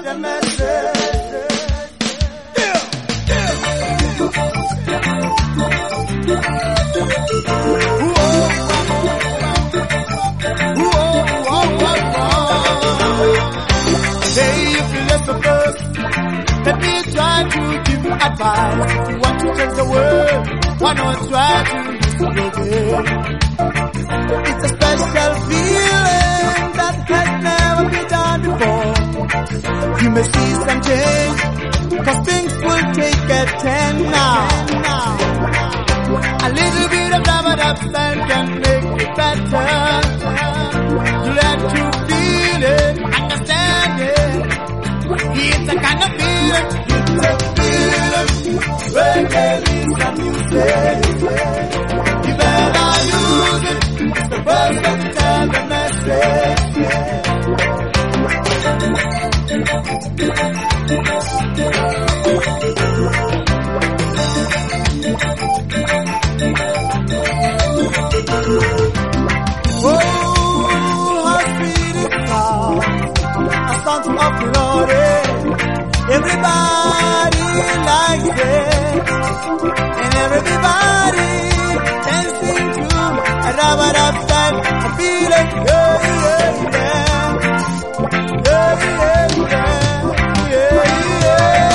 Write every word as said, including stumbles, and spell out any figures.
the message. Yeah, yeah. Whoa, whoa, whoa, whoa. Hey, if you listen first, let me try to give you advice. If you want to change the world, why not try to listen again? It's a special feeling that has never been done before. You may see some change, cause things will take a turn now. A little bit of love upside can make it better. You let you feel it, understand it. It's a kind of feeling, it's a feeling. Reggae is the music. You better use it. It's the first to tell the message. Oh, how sweet it sounds, a song of glory. Everybody likes it, and everybody dancing to a rubber upside, a feeling, yeah, yeah, yeah, yeah, yeah, yeah, yeah,